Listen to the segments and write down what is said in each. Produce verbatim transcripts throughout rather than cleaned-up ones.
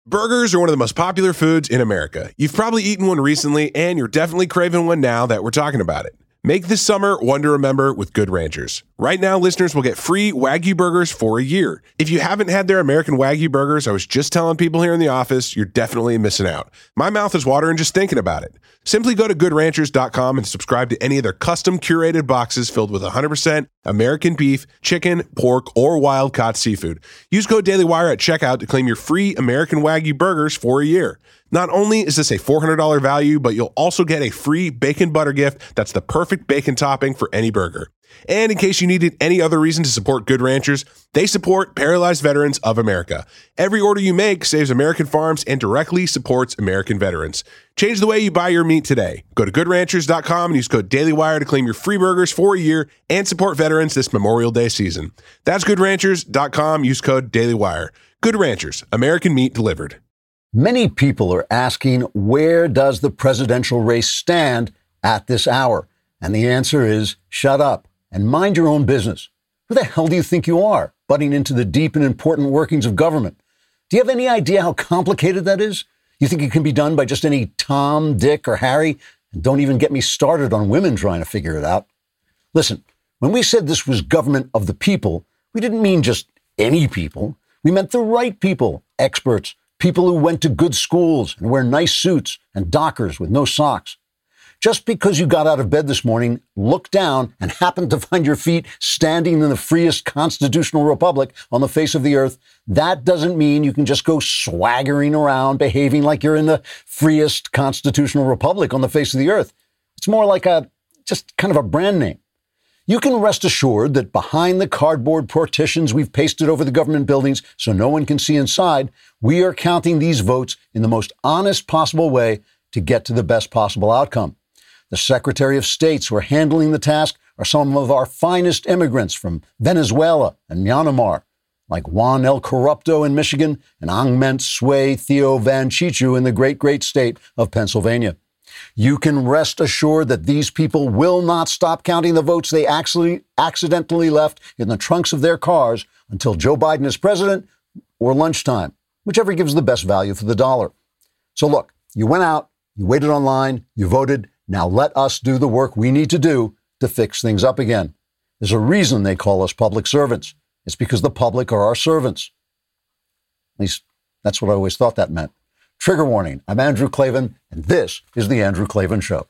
Burgers are one of the most popular foods in America. You've probably eaten one recently, and you're definitely craving one now that we're talking about it. Make this summer one to remember with Good Ranchers. Right now, listeners will get free Wagyu burgers for a year. If you haven't had their American Wagyu burgers, I was just telling people here in the office, you're definitely missing out. My mouth is watering just thinking about it. Simply go to good ranchers dot com and subscribe to any of their custom curated boxes filled with one hundred percent American beef, chicken, pork, or wild-caught seafood. Use code DailyWire at checkout to claim your free American Wagyu burgers for a year. Not only is this a four hundred dollars value, but you'll also get a free bacon butter gift that's the perfect bacon topping for any burger. And in case you needed any other reason to support Good Ranchers, they support Paralyzed Veterans of America. Every order you make saves American farms and directly supports American veterans. Change the way you buy your meat today. Go to good ranchers dot com and use code DailyWire to claim your free burgers for a year and support veterans this Memorial Day season. That's good ranchers dot com. Use code DailyWire. Good Ranchers, American meat delivered. Many people are asking, where does the presidential race stand at this hour? And the answer is, shut up and mind your own business. Who the hell do you think you are, butting into the deep and important workings of government? Do you have any idea how complicated that is? You think it can be done by just any Tom, Dick, or Harry? And don't even get me started on women trying to figure it out. Listen, when we said this was government of the people, we didn't mean just any people. We meant the right people, experts, people who went to good schools and wear nice suits and dockers with no socks. Just because you got out of bed this morning, looked down, and happened to find your feet standing in the freest constitutional republic on the face of the earth, that doesn't mean you can just go swaggering around, behaving like you're in the freest constitutional republic on the face of the earth. It's more like a, just kind of a brand name. You can rest assured that behind the cardboard partitions we've pasted over the government buildings so no one can see inside, we are counting these votes in the most honest possible way to get to the best possible outcome. The Secretary of States who are handling the task are some of our finest immigrants from Venezuela and Myanmar, like Juan El Corrupto in Michigan and Angment Sway Theo Van Chichu in the great, great state of Pennsylvania. You can rest assured that these people will not stop counting the votes they actually accidentally left in the trunks of their cars until Joe Biden is president or lunchtime, whichever gives the best value for the dollar. So look, you went out, you waited online, you voted. Now let us do the work we need to do to fix things up again. There's a reason they call us public servants. It's because the public are our servants. At least that's what I always thought that meant. Trigger warning, I'm Andrew Klavan, and this is The Andrew Klavan Show.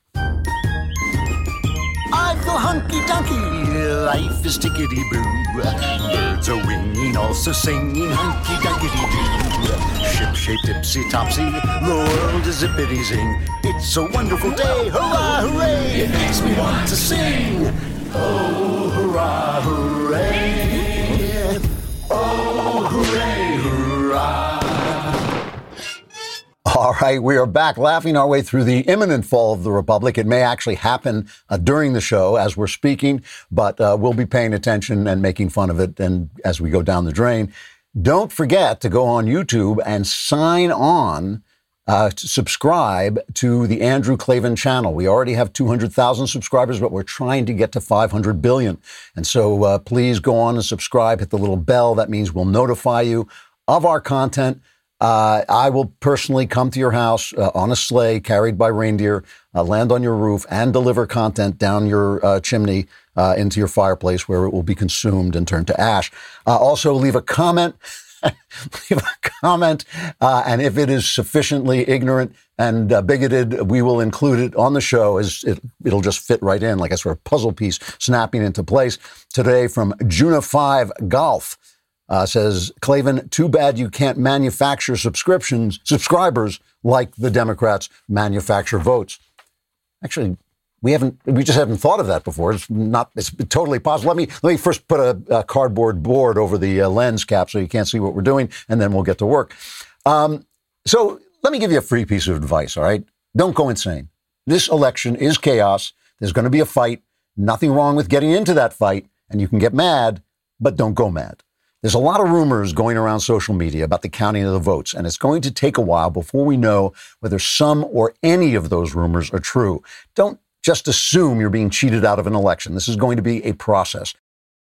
I feel hunky-dunky, life is tickety-boo. Birds are winging, also singing hunky-dunky-doo. Ship-shaped, tipsy-topsy, the world is zippity-zing. It's a wonderful day, hurrah, hooray! It makes me want to sing. Oh, hurrah, hooray! Oh, hooray, hurrah! All right, we are back laughing our way through the imminent fall of the Republic. It may actually happen uh, during the show as we're speaking, but uh, we'll be paying attention and making fun of it and as we go down the drain. Don't forget to go on YouTube and sign on uh, to subscribe to the Andrew Klavan channel. We already have two hundred thousand subscribers, but we're trying to get to five hundred billion. And so uh, please go on and subscribe, hit the little bell. That means we'll notify you of our content. Uh, I will personally come to your house uh, on a sleigh carried by reindeer, uh, land on your roof, and deliver content down your uh, chimney uh, into your fireplace where it will be consumed and turned to ash. Uh, also, leave a comment. leave a comment, uh, and if it is sufficiently ignorant and uh, bigoted, we will include it on the show as it, it'll just fit right in like a sort of puzzle piece snapping into place. Today from Juna five Golf. Uh, says, Klavan, too bad you can't manufacture subscriptions, subscribers like the Democrats manufacture votes. Actually, we haven't, we just haven't thought of that before. It's not, it's totally possible. Let me, let me first put a, a cardboard board over the uh, lens cap so you can't see what we're doing, and then we'll get to work. Um, so let me give you a free piece of advice, all right? Don't go insane. This election is chaos. There's going to be a fight. Nothing wrong with getting into that fight, and you can get mad, but don't go mad. There's a lot of rumors going around social media about the counting of the votes, and it's going to take a while before we know whether some or any of those rumors are true. Don't just assume you're being cheated out of an election. This is going to be a process.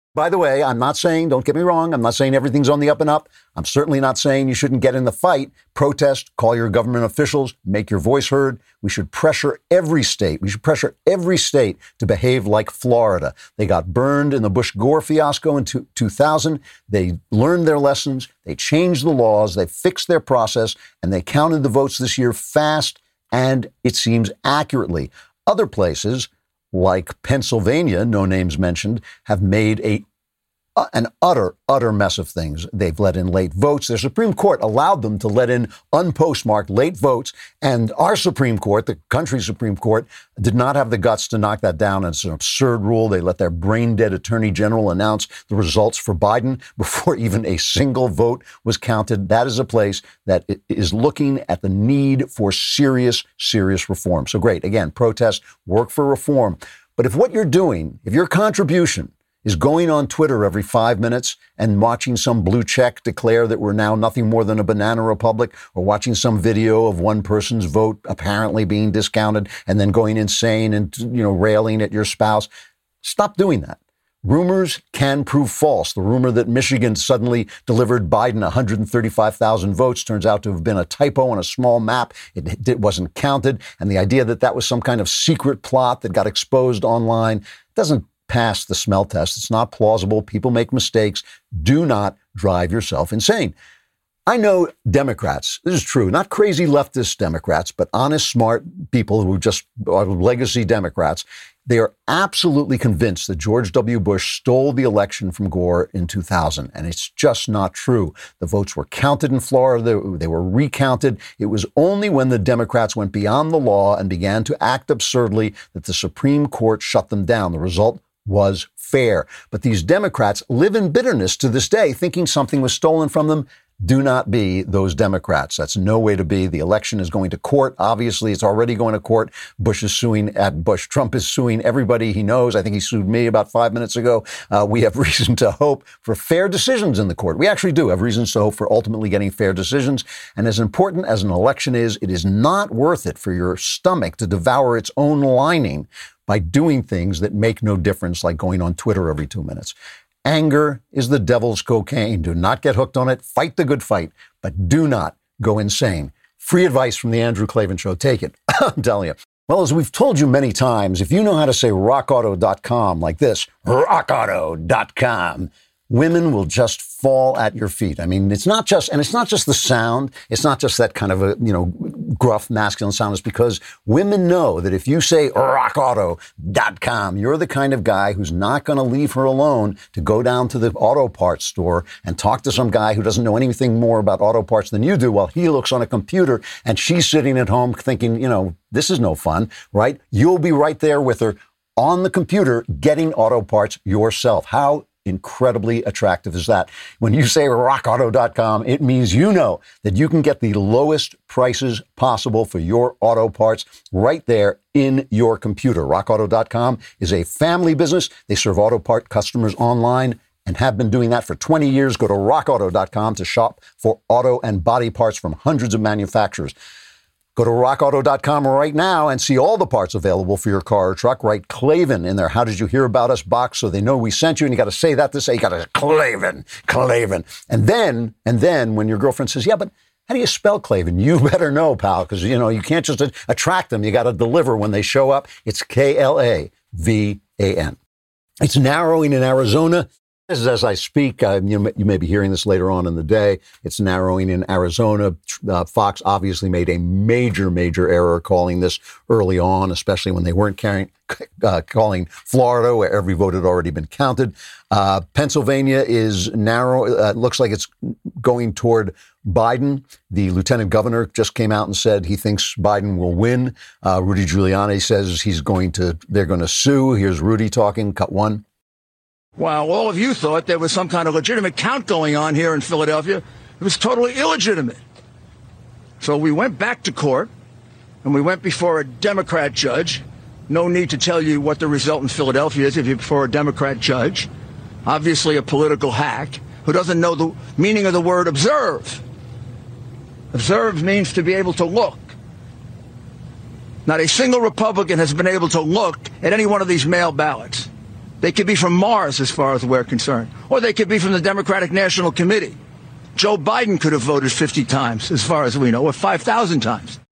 By the way, I'm not saying, don't get me wrong, I'm not saying everything's on the up and up. I'm certainly not saying you shouldn't get in the fight, protest, call your government officials, make your voice heard. We should pressure every state. We should pressure every state to behave like Florida. They got burned in the Bush-Gore fiasco in two thousand. They learned their lessons. They changed the laws. They fixed their process, and they counted the votes this year fast and, it seems, accurately. Other places, like Pennsylvania, no names mentioned, have made a uh, an utter, utter mess of things. They've let in late votes. Their Supreme Court allowed them to let in unpostmarked late votes, and our Supreme Court, the country's Supreme Court, did not have the guts to knock that down. And it's an absurd rule. They let their brain-dead Attorney General announce the results for Biden before even a single vote was counted. That is a place that is looking at the need for serious, serious reform. So great. Again, protest, work for reform. But if what you're doing, if your contribution is going on Twitter every five minutes and watching some blue check declare that we're now nothing more than a banana republic, or watching some video of one person's vote apparently being discounted and then going insane and, you know, railing at your spouse, stop doing that. Rumors can prove false. The rumor that Michigan suddenly delivered Biden one hundred thirty-five thousand votes turns out to have been a typo on a small map. It, it wasn't counted. And the idea that that was some kind of secret plot that got exposed online doesn't pass the smell test. It's not plausible. People make mistakes. Do not drive yourself insane. I know Democrats, this is true, not crazy leftist Democrats, but honest, smart people who just are legacy Democrats. They are absolutely convinced that George W. Bush stole the election from Gore in two thousand, and it's just not true. The votes were counted in Florida. They were recounted. It was only when the Democrats went beyond the law and began to act absurdly that the Supreme Court shut them down. The result was fair. But these Democrats live in bitterness to this day, thinking something was stolen from them. Do not be those Democrats. That's no way to be. The election is going to court. Obviously, it's already going to court. Bush is suing at Bush. Trump is suing everybody he knows. I think he sued me about five minutes ago. Uh, we have reason to hope for fair decisions in the court. We actually do have reasons to hope for ultimately getting fair decisions. And as important as an election is, it is not worth it for your stomach to devour its own lining by doing things that make no difference, like going on Twitter every two minutes. Anger is the devil's cocaine. Do not get hooked on it. Fight the good fight, but do not go insane. Free advice from the Andrew Klavan Show. Take it. I'm telling you. Well, as we've told you many times, if you know how to say rock auto dot com like this, rock auto dot com, women will just fall at your feet. I mean, it's not just, and it's not just the sound. It's not just that kind of a, you know, gruff masculine sound. It's because women know that if you say rock auto dot com, you're the kind of guy who's not going to leave her alone to go down to the auto parts store and talk to some guy who doesn't know anything more about auto parts than you do while he looks on a computer and she's sitting at home thinking, you know, this is no fun, right? You'll be right there with her on the computer getting auto parts yourself. How incredibly attractive is that? When you say rock auto dot com, it means you know that you can get the lowest prices possible for your auto parts right there in your computer. rock auto dot com is a family business. They serve auto part customers online and have been doing that for twenty years. Go to rock auto dot com to shop for auto and body parts from hundreds of manufacturers. Go to rock auto dot com right now and see all the parts available for your car or truck. Write Klavan in there. How did you hear about us box so they know we sent you? And you got to say that to say, you got to Klavan, Klavan. And then, and then when your girlfriend says, yeah, but how do you spell Klavan? You better know, pal, because, you know, you can't just attract them. You got to deliver when they show up. It's K L A V A N. It's narrowing in Arizona. As, as I speak, uh, you, know, you may be hearing this later on in the day. It's narrowing in Arizona. Uh, Fox obviously made a major, major error calling this early on, especially when they weren't carrying, uh, calling Florida, where every vote had already been counted. Uh, Pennsylvania is narrow. Uh, looks like it's going toward Biden. The lieutenant governor just came out and said he thinks Biden will win. Uh, Rudy Giuliani says he's going to. They're going to sue. Here's Rudy talking. Cut one. While all of you thought there was some kind of legitimate count going on here in Philadelphia, it was totally illegitimate. So we went back to court, and we went before a Democrat judge. No need to tell you what the result in Philadelphia is if you're before a Democrat judge. Obviously a political hack who doesn't know the meaning of the word observe. Observe means to be able to look. Not a single Republican has been able to look at any one of these mail ballots. They could be from Mars, as far as we're concerned. Or they could be from the Democratic National Committee. Joe Biden could have voted fifty times, as far as we know, or five thousand times.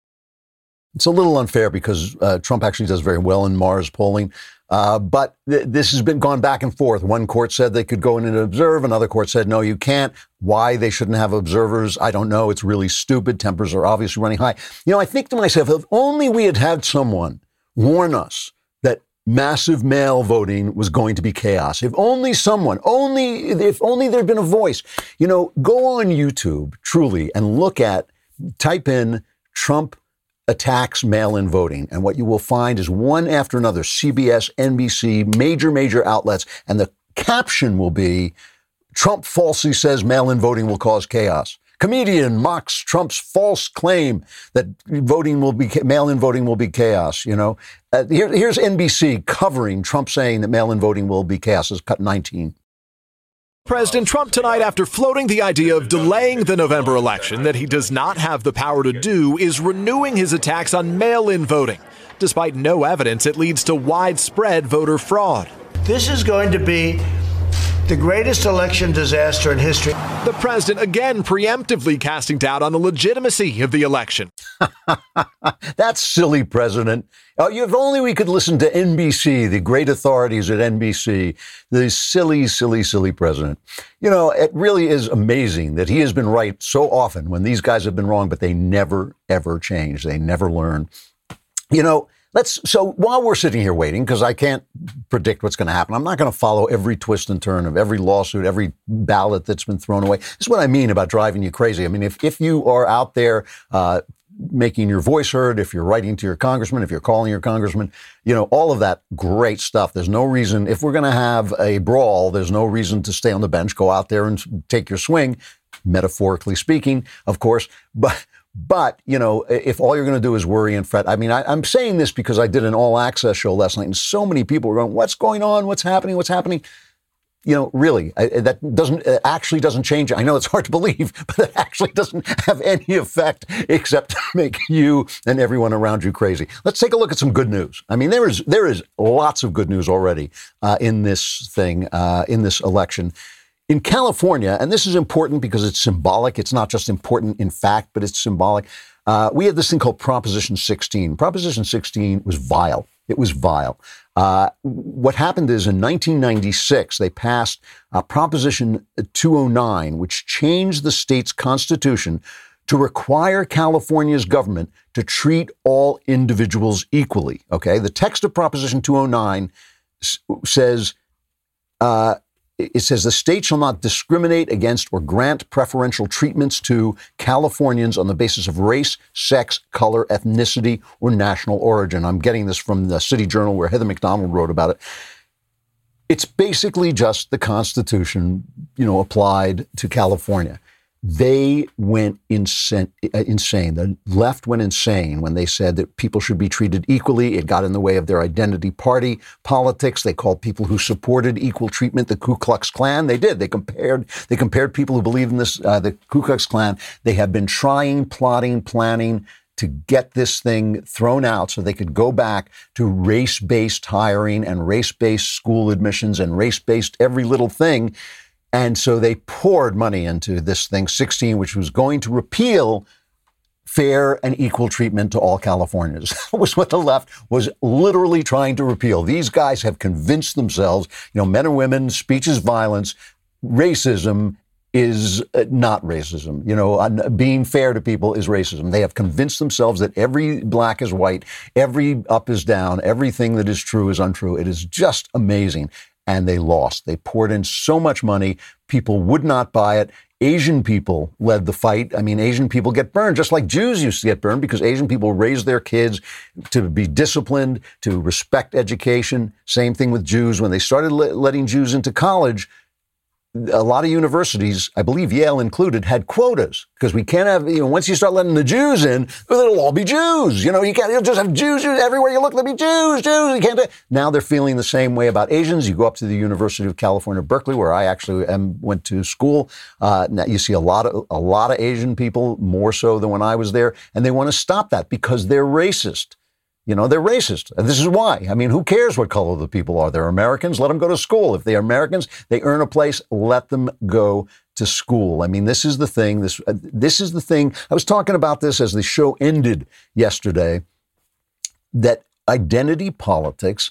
It's a little unfair because uh, Trump actually does very well in Mars polling. Uh, but th- this has been gone back and forth. One court said they could go in and observe. Another court said, no, you can't. Why they shouldn't have observers, I don't know. It's really stupid. Tempers are obviously running high. You know, I think to myself, if only we had had someone warn us that massive mail voting was going to be chaos. If only someone, only, if only there'd been a voice. You know, go on YouTube, truly, and look at, type in Trump attacks mail-in voting. And what you will find is one after another, C B S, N B C, major, major outlets. And the caption will be, Trump falsely says mail-in voting will cause chaos. Comedian mocks Trump's false claim that voting will be, mail-in voting will be chaos. You know, uh, here, here's N B C covering Trump saying that mail-in voting will be chaos. It's cut nineteen. President Trump tonight, after floating the idea of delaying the November election that he does not have the power to do, is renewing his attacks on mail-in voting. Despite no evidence, it leads to widespread voter fraud. This is going to be the greatest election disaster in history. The president again preemptively casting doubt on the legitimacy of the election. That's silly, President. Oh, if only we could listen to N B C, the great authorities at N B C, the silly, silly, silly president. You know, it really is amazing that he has been right so often when these guys have been wrong, but they never, ever change. They never learn. You know, let's, so while we're sitting here waiting, because I can't predict what's going to happen, I'm not going to follow every twist and turn of every lawsuit, every ballot that's been thrown away. This is what I mean about driving you crazy. I mean, if, if you are out there, uh, making your voice heard, if you're writing to your congressman, if you're calling your congressman, you know, all of that great stuff. There's no reason, if we're going to have a brawl, there's no reason to stay on the bench, go out there and take your swing, metaphorically speaking, of course. But, but, you know, if all you're going to do is worry and fret, I mean, I, I'm saying this because I did an all access show last night and so many people were going, what's going on? What's happening? What's happening? You know, really, I, that doesn't uh, actually doesn't change. I know it's hard to believe, but it actually doesn't have any effect except to make you and everyone around you crazy. Let's take a look at some good news. I mean, there is there is lots of good news already uh, in this thing, uh, in this election. In California, and this is important because it's symbolic. It's not just important in fact, but it's symbolic. Uh, we have this thing called Proposition sixteen. Proposition sixteen was vile. It was vile. Uh, what happened is in nineteen ninety-six, they passed uh, Proposition two oh nine, which changed the state's constitution to require California's government to treat all individuals equally. Okay, the text of Proposition two oh nine s- says, uh, it says the state shall not discriminate against or grant preferential treatments to Californians on the basis of race, sex, color, ethnicity, or national origin. I'm getting this from the City Journal where Heather McDonald wrote about it. It's basically just the Constitution, you know, applied to California. They went insane, insane. The left went insane when they said that people should be treated equally. It got in the way of their identity party politics. They called people who supported equal treatment the Ku Klux Klan. They did. They compared. They compared people who believed in this, uh, the Ku Klux Klan. They have been trying, plotting, planning to get this thing thrown out so they could go back to race-based hiring and race-based school admissions and race-based every little thing. And so they poured money into this thing, sixteen, which was going to repeal fair and equal treatment to all Californians. That was what the left was literally trying to repeal. These guys have convinced themselves, you know, men and women, speech is violence, racism is not racism. You know, being fair to people is racism. They have convinced themselves that every black is white, every up is down, everything that is true is untrue. It is just amazing. And they lost. They poured in so much money. People would not buy it. Asian people led the fight. I mean, Asian people get burned, just like Jews used to get burned, because Asian people raise their kids to be disciplined, to respect education. Same thing with Jews. When they started le- letting Jews into college, a lot of universities, I believe Yale included, had quotas because we can't have, you know, once you start letting the Jews in, it'll all be Jews. You know, you can't, you'll just have Jews, Jews everywhere you look, there'll be Jews, Jews. You can't do it. Now they're feeling the same way about Asians. You go up to the University of California, Berkeley, where I actually am, went to school. Uh, now you see a lot of, a lot of Asian people, more so than when I was there, and they want to stop that because they're racist. You know, they're racist. And this is why. I mean, who cares what color the people are? They're Americans. Let them go to school. If they're Americans, they earn a place. Let them go to school. I mean, this is the thing. This, uh, this is the thing. I was talking about this as the show ended yesterday, that identity politics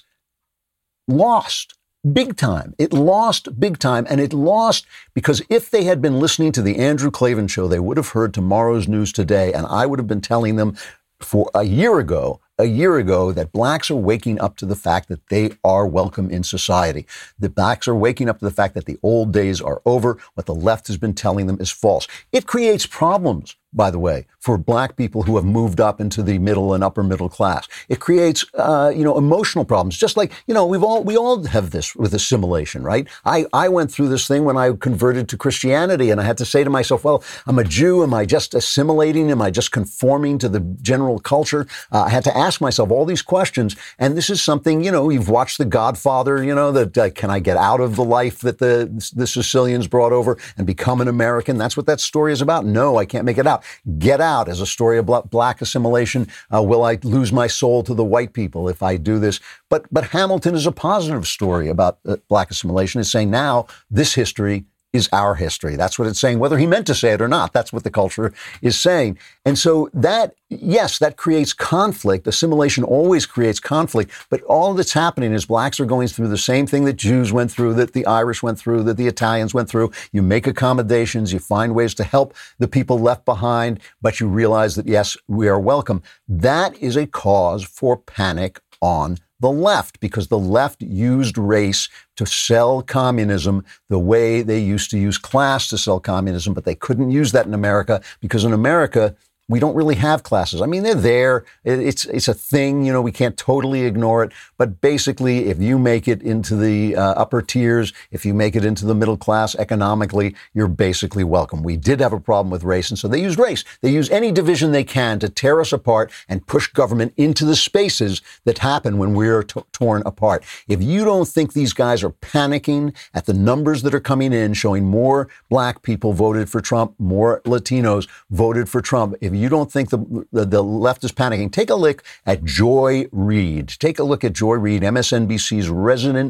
lost big time. It lost big time. And it lost because if they had been listening to the Andrew Klavan show, they would have heard tomorrow's news today. And I would have been telling them for a year ago, a year ago, that blacks are waking up to the fact that they are welcome in society. The blacks are waking up to the fact that the old days are over. What the left has been telling them is false. It creates problems, by the way, for black people who have moved up into the middle and upper middle class. It creates, uh, you know, emotional problems. Just like, you know, we've all, we all have this with assimilation, right? I, I went through this thing when I converted to Christianity, and I had to say to myself, well, I'm a Jew. Am I just assimilating? Am I just conforming to the general culture? Uh, I had to ask myself all these questions. And this is something, you know, you've watched The Godfather, you know, that uh, can I get out of the life that the, the Sicilians brought over and become an American? That's what that story is about. No, I can't make it out. Get Out as a story of black assimilation. Uh, will I lose my soul to the white people if I do this? But but Hamilton is a positive story about uh, black assimilation. It's saying now this history is our history. That's what it's saying, whether he meant to say it or not. That's what the culture is saying. And so that, yes, that creates conflict. Assimilation always creates conflict. But all that's happening is blacks are going through the same thing that Jews went through, that the Irish went through, that the Italians went through. You make accommodations. You find ways to help the people left behind, but you realize that, yes, we are welcome. That is a cause for panic on the left, because the left used race to sell communism the way they used to use class to sell communism, but they couldn't use that in America because in America, we don't really have classes. I mean, they're there. It's it's a thing. You know, we can't totally ignore it. But basically, if you make it into the uh, upper tiers, if you make it into the middle class economically, you're basically welcome. We did have a problem with race, and so they used race. They use any division they can to tear us apart and push government into the spaces that happen when we're t- torn apart. If you don't think these guys are panicking at the numbers that are coming in, showing more black people voted for Trump, more Latinos voted for Trump, if you don't think the, the the left is panicking, take a look at Joy Reid. Take a look at Joy Reid, M S N B C's resident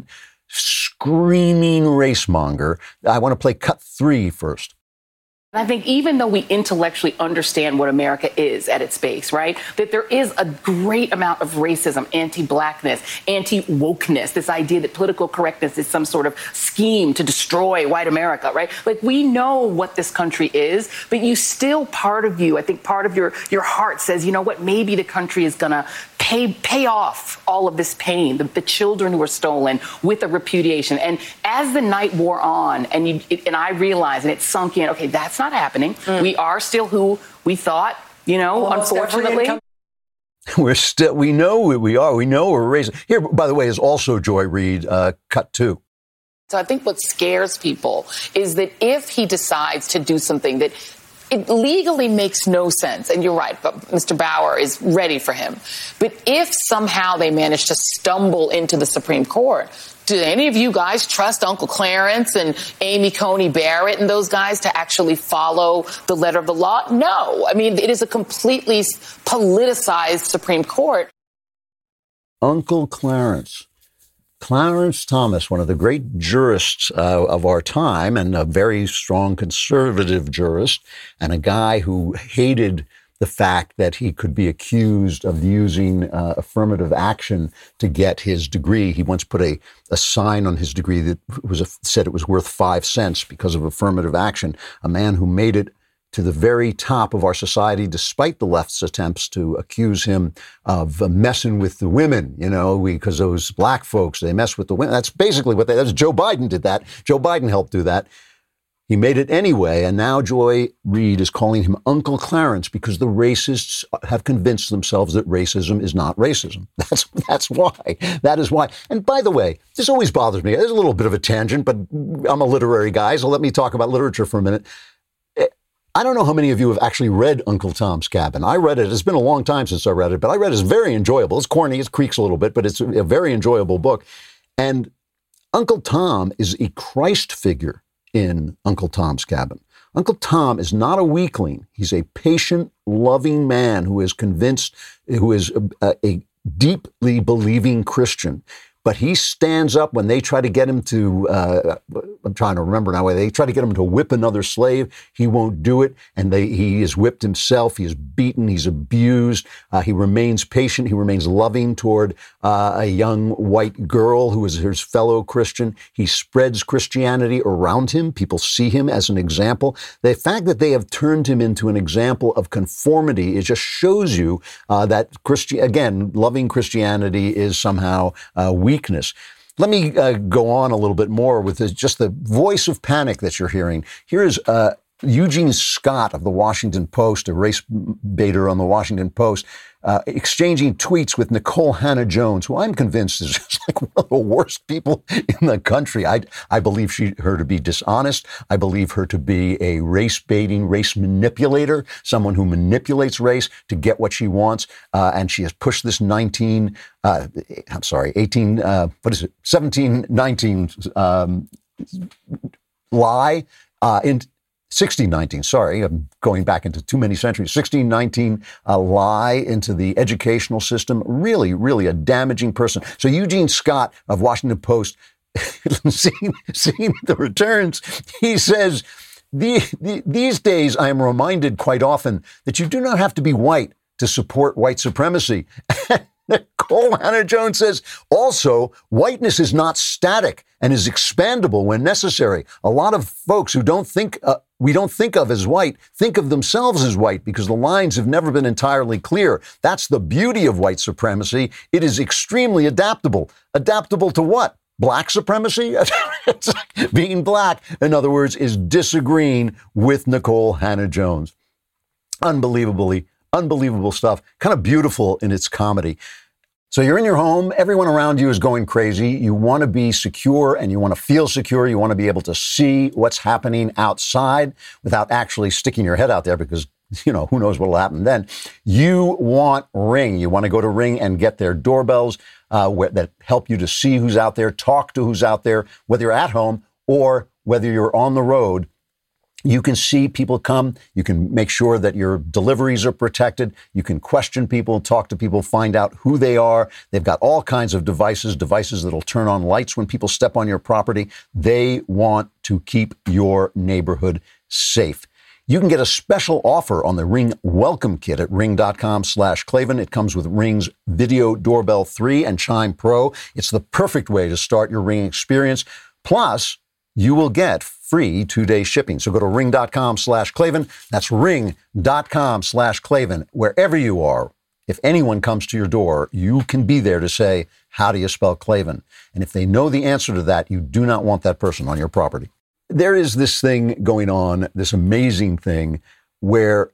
screaming racemonger. I want to play cut three first. I think even though we intellectually understand what America is at its base, right, that there is a great amount of racism, anti-blackness, anti-wokeness, this idea that political correctness is some sort of scheme to destroy white America, right? Like, we know what this country is, but you still, part of you, I think part of your, your heart says, you know what, maybe the country is going to pay pay off all of this pain, the, the children who were stolen, with a repudiation. And as the night wore on, and you, it, and I realized, and it sunk in, okay, that's not happening. Mm. We are still who we thought, you know, almost unfortunately. We're still, we know who we are. We know we're raising. Here, by the way, is also Joy Reid, uh, cut two. So I think what scares people is that if he decides to do something that it legally makes no sense, and you're right, but Mister Bauer is ready for him. But if somehow they manage to stumble into the Supreme Court, do any of you guys trust Uncle Clarence and Amy Coney Barrett and those guys to actually follow the letter of the law? No. I mean, it is a completely politicized Supreme Court. Uncle Clarence. Clarence Thomas, one of the great jurists uh, of our time, and a very strong conservative jurist, and a guy who hated the fact that he could be accused of using uh, affirmative action to get his degree. He once put a, a sign on his degree that was a, said it was worth five cents because of affirmative action. A man who made it to the very top of our society, despite the left's attempts to accuse him of uh, messing with the women, you know, because those black folks, they mess with the women. That's basically what they, that's Joe Biden did that. Joe Biden helped do that. He made it anyway, and now Joy Reid is calling him Uncle Clarence because the racists have convinced themselves that racism is not racism. That's that's why. That is why. And by the way, this always bothers me. There's a little bit of a tangent, but I'm a literary guy, so let me talk about literature for a minute. I don't know how many of you have actually read Uncle Tom's Cabin. I read it. It's been a long time since I read it, but I read it. It's very enjoyable. It's corny. It creaks a little bit, but it's a very enjoyable book. And Uncle Tom is a Christ figure in Uncle Tom's Cabin. Uncle Tom is not a weakling. He's a patient, loving man who is convinced, who is a, a deeply believing Christian. But he stands up when they try to get him to, uh, I'm trying to remember now, they try to get him to whip another slave. He won't do it. And they, he is whipped himself. He is beaten. He's abused. Uh, he remains patient. He remains loving toward uh, a young white girl who is his fellow Christian. He spreads Christianity around him. People see him as an example. The fact that they have turned him into an example of conformity, it just shows you uh, that, Christi- again, loving Christianity is somehow uh, weak. Weakness. Let me uh, go on a little bit more with this, just the voice of panic that you're hearing. Here is uh, Eugene Scott of the Washington Post, a race baiter on the Washington Post, uh, exchanging tweets with Nicole Hannah-Jones, who I'm convinced is just like one of the worst people in the country. I, I believe she, her to be dishonest. I believe her to be a race-baiting, race manipulator, someone who manipulates race to get what she wants. Uh, and she has pushed this nineteen, uh, I'm sorry, eighteen, uh, what is it, seventeen nineteen um, lie uh, in sixteen nineteen, sorry, I'm going back into too many centuries. sixteen nineteen uh, lie into the educational system. Really, really a damaging person. So Eugene Scott of Washington Post, seeing, seeing the returns, he says, the, the, these days I am reminded quite often that you do not have to be white to support white supremacy. Nicole Hannah-Jones says, also, whiteness is not static and is expandable when necessary. A lot of folks who don't think, uh, we don't think of as white, think of themselves as white because the lines have never been entirely clear. That's the beauty of white supremacy. It is extremely adaptable. Adaptable to what? Black supremacy? Being black, in other words, is disagreeing with Nicole Hannah-Jones. Unbelievably Unbelievable stuff, kind of beautiful in its comedy. So you're in your home, everyone around you is going crazy. You want to be secure and you want to feel secure. You want to be able to see what's happening outside without actually sticking your head out there because, you know, who knows what will happen then. You want Ring. You want to go to Ring and get their doorbells uh, where, that help you to see who's out there, talk to who's out there, whether you're at home or whether you're on the road. You can see people come. You can make sure that your deliveries are protected. You can question people, talk to people, find out who they are. They've got all kinds of devices, devices that'll turn on lights when people step on your property. They want to keep your neighborhood safe. You can get a special offer on the Ring Welcome Kit at ring.com slash Klavan. It comes with Ring's Video Doorbell three and Chime Pro. It's the perfect way to start your Ring experience. Plus, you will get free two-day shipping. So go to ring.com slash Klavan. That's ring.com slash Klavan. Wherever you are, if anyone comes to your door, you can be there to say, how do you spell Klavan? And if they know the answer to that, you do not want that person on your property. There is this thing going on, this amazing thing, where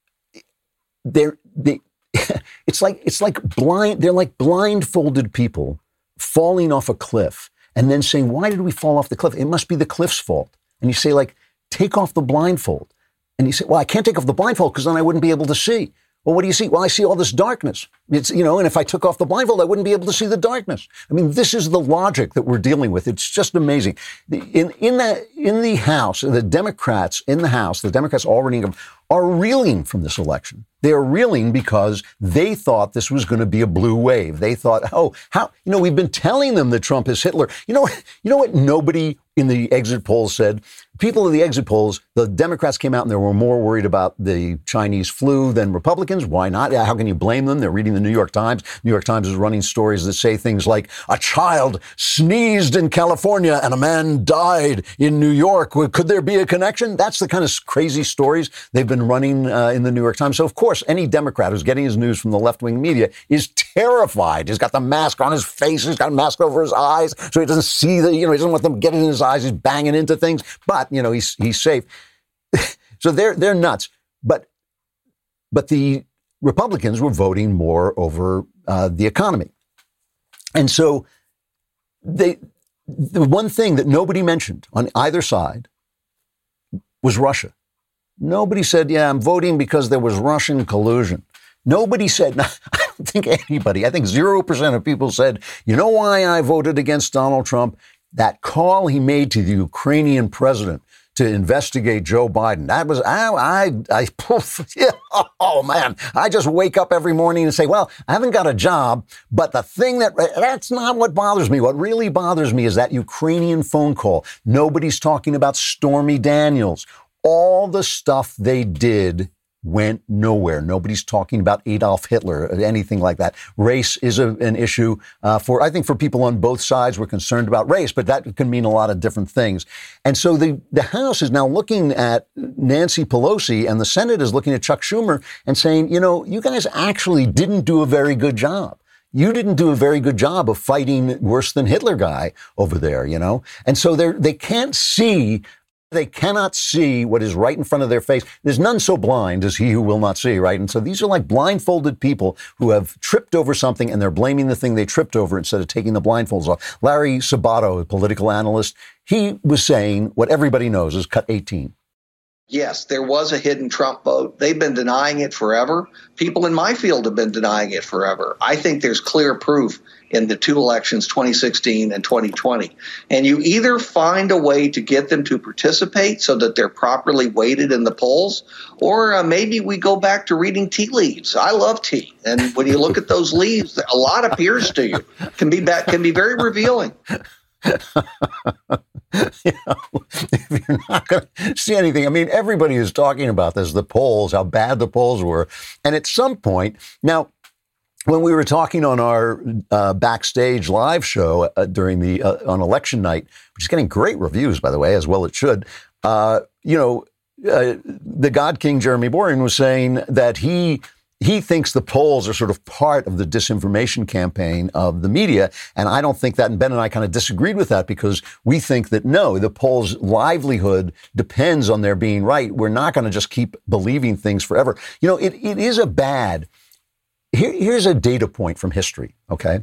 they're, they, it's like it's like blind. They're like blindfolded people falling off a cliff and then saying, "Why did we fall off the cliff? It must be the cliff's fault." And you say, like, take off the blindfold. And you say, well, I can't take off the blindfold because then I wouldn't be able to see. Well, what do you see? Well, I see all this darkness. It's, you know, and if I took off the blindfold, I wouldn't be able to see the darkness. I mean, this is the logic that we're dealing with. It's just amazing. In, in, the, in the House, the Democrats in the House, the Democrats already are reeling from this election. They are reeling because they thought this was going to be a blue wave. They thought, oh, how, you know, we've been telling them that Trump is Hitler. You know, you know what nobody in the exit polls said? People in the exit polls, the Democrats came out and they were more worried about the Chinese flu than Republicans. Why not? How can you blame them? They're reading the New York Times. New York Times is running stories that say things like, a child sneezed in California and a man died in New York. Could there be a connection? That's the kind of crazy stories they've been running uh, in the New York Times. So, of course, any Democrat who's getting his news from the left-wing media is terrified. He's got the mask on his face. He's got a mask over his eyes so he doesn't see the, you know, he doesn't want them getting in his eyes. He's banging into things. But, you know, he's he's safe. So they're they're nuts. But but the Republicans were voting more over uh, the economy. And so they the one thing that nobody mentioned on either side was Russia. Nobody said, yeah, I'm voting because there was Russian collusion. Nobody said, I don't think anybody, I think zero percent of people said, you know why I voted against Donald Trump? That call he made to the Ukrainian president to investigate Joe Biden. That was, I, I, I poof, yeah, oh man, I just wake up every morning and say, well, I haven't got a job, but the thing that, that's not what bothers me. What really bothers me is that Ukrainian phone call. Nobody's talking about Stormy Daniels. All the stuff they did went nowhere. Nobody's talking about Adolf Hitler or anything like that. Race is a, an issue uh, for, I think, for people on both sides. We're concerned about race, but that can mean a lot of different things. And so the, the House is now looking at Nancy Pelosi, and the Senate is looking at Chuck Schumer and saying, you know, you guys actually didn't do a very good job. You didn't do a very good job of fighting worse than Hitler guy over there, you know? And so they they can't see They cannot see what is right in front of their face. There's none so blind as he who will not see, right? And so these are like blindfolded people who have tripped over something and they're blaming the thing they tripped over instead of taking the blindfolds off. Larry Sabato, a political analyst, he was saying what everybody knows is cut eighteen. Yes, there was a hidden Trump vote. They've been denying it forever. People in my field have been denying it forever. I think there's clear proof in the two elections, twenty sixteen and twenty twenty. And you either find a way to get them to participate so that they're properly weighted in the polls, or uh, maybe we go back to reading tea leaves. I love tea. And when you look at those leaves, a lot appears to you. Can be back, can be very revealing. You know, if you're not going to see anything, I mean, everybody is talking about this, the polls, how bad the polls were. And at some point, now, when we were talking on our uh, backstage live show uh, during the, uh, on election night, which is getting great reviews, by the way, as well it should, uh, you know, uh, the God King Jeremy Boring was saying that he He thinks the polls are sort of part of the disinformation campaign of the media. And I don't think that. And Ben and I kind of disagreed with that because we think that, no, the polls' livelihood depends on their being right. We're not going to just keep believing things forever. You know, it, it is a bad. Here, here's a data point from history, okay?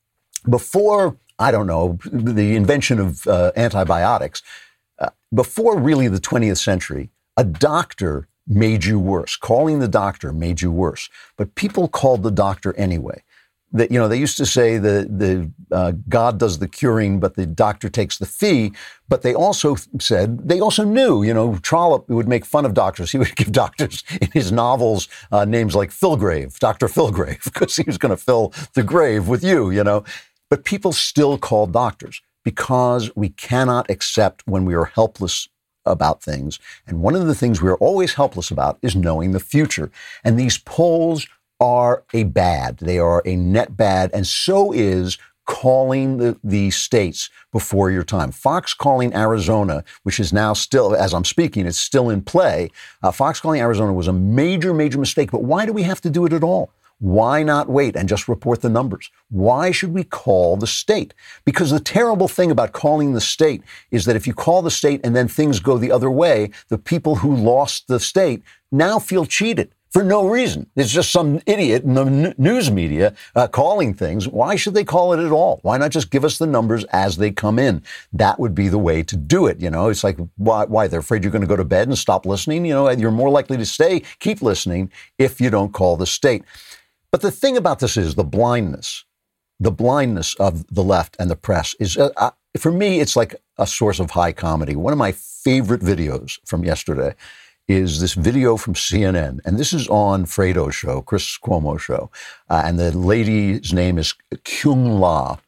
Before, I don't know, the invention of uh, antibiotics, uh, before really the twentieth century, a doctor made you worse. Calling the doctor made you worse. But people called the doctor anyway. That, you know, they used to say the the uh, God does the curing, but the doctor takes the fee. But they also said, they also knew, you know, Trollope would make fun of doctors. He would give doctors in his novels uh, names like Philgrave, Doctor Philgrave, because he was going to fill the grave with you, you know. But people still called doctors because we cannot accept when we are helpless about things. And one of the things we're always helpless about is knowing the future. And these polls are a bad. They are a net bad. And so is calling the, the states before your time. Fox calling Arizona, which is now still, as I'm speaking, it's still in play. Uh, Fox calling Arizona was a major, major mistake. But why do we have to do it at all? Why not wait and just report the numbers? Why should we call the state? Because the terrible thing about calling the state is that if you call the state and then things go the other way, the people who lost the state now feel cheated for no reason. It's just some idiot in the n- news media uh, calling things. Why should they call it at all? Why not just give us the numbers as they come in? That would be the way to do it. You know, it's like, why, why? They're afraid you're going to go to bed and stop listening. You know, you're more likely to stay, keep listening if you don't call the state. But the thing about this is the blindness, the blindness of the left and the press is, uh, uh, for me, it's like a source of high comedy. One of my favorite videos from yesterday is this video from C N N. And this is on Fredo's show, Chris Cuomo's show. Uh, and the lady's name is Kyung La.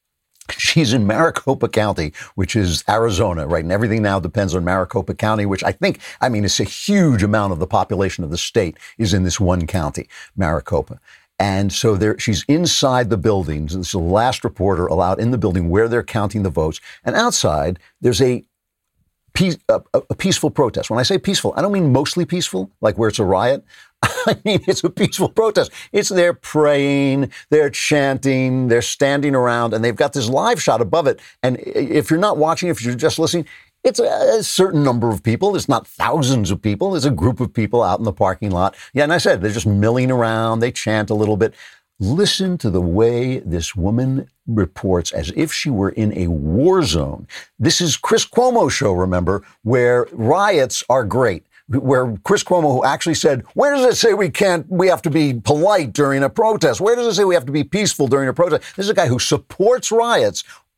She's in Maricopa County, which is Arizona, right? And everything now depends on Maricopa County, which I think, I mean, it's a huge amount of the population of the state is in this one county, Maricopa. And so there, she's inside the building. This is the last reporter allowed in the building where they're counting the votes. And outside, there's a, peace, a, a peaceful protest. When I say peaceful, I don't mean mostly peaceful, like where it's a riot. I mean, it's a peaceful protest. It's they're praying, they're chanting, they're standing around, and they've got this live shot above it. And if you're not watching, if you're just listening, it's a, a certain number of people. It's not thousands of people. It's a group of people out in the parking lot. Yeah, and I said, they're just milling around. They chant a little bit. Listen to the way this woman reports as if she were in a war zone. This is Chris Cuomo's show, remember, where riots are great. Where Chris Cuomo, who actually said, where does it say we can't, we have to be polite during a protest? Where does it say we have to be peaceful during a protest? This is a guy who supports riots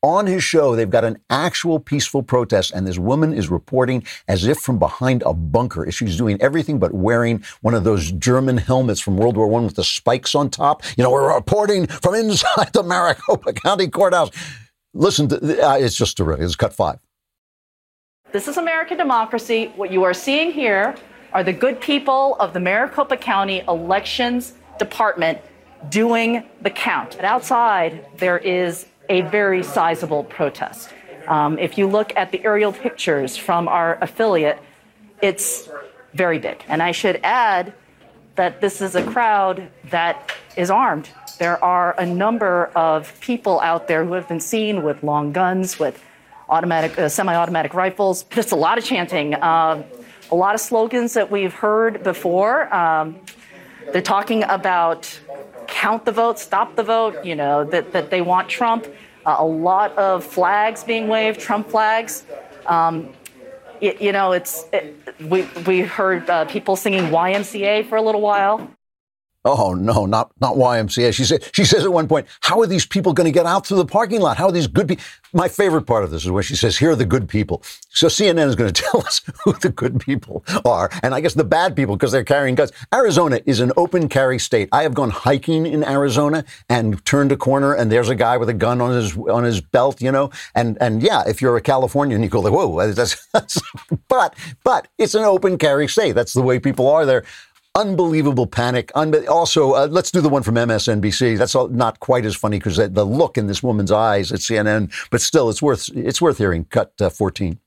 on his show, they've got an actual peaceful protest, and this woman is reporting as if from behind a bunker. She's doing everything but wearing one of those German helmets from World War One with the spikes on top. You know, we're reporting from inside the Maricopa County Courthouse. Listen, to, uh, it's just terrific. It's cut five. This is American democracy. What you are seeing here are the good people of the Maricopa County Elections Department doing the count. But outside, there is a very sizable protest. Um, if you look at the aerial pictures from our affiliate, it's very big. And I should add that this is a crowd that is armed. There are a number of people out there who have been seen with long guns, with automatic, uh, semi-automatic rifles. Just a lot of chanting, uh, a lot of slogans that we've heard before. Um, they're talking about count the vote, stop the vote, you know, that, that they want Trump. Uh, a lot of flags being waved, Trump flags. Um, it, you know, it's it, we we heard uh, people singing Y M C A for a little while. Oh, no, not not Y M C A. She said, she says at one point, how are these people going to get out through the parking lot? How are these good people? My favorite part of this is where she says, here are the good people. So C N N is going to tell us who the good people are. And I guess the bad people, because they're carrying guns. Arizona is an open carry state. I have gone hiking in Arizona and turned a corner and there's a guy with a gun on his on his belt, you know. And and yeah, if you're a Californian, you go like, whoa, that's, that's but but it's an open carry state. That's the way people are there. Unbelievable panic. Unbe- also, uh, let's do the one from M S N B C. That's all, not quite as funny because the look in this woman's eyes at C N N, but still, it's worth it's worth hearing. Cut uh, fourteen.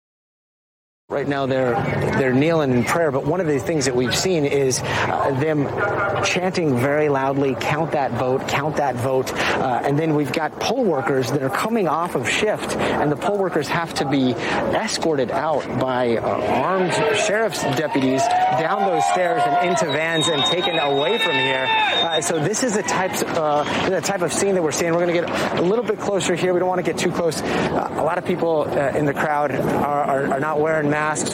Right now, they're they're kneeling in prayer, but one of the things that we've seen is uh, them chanting very loudly, count that vote, count that vote, uh, and then we've got poll workers that are coming off of shift, and the poll workers have to be escorted out by uh, armed sheriff's deputies down those stairs and into vans and taken away from here. Uh, so this is the type, uh, the type of scene that we're seeing. We're going to get a little bit closer here. We don't want to get too close. Uh, a lot of people uh, in the crowd are, are, are not wearing masks. Masks.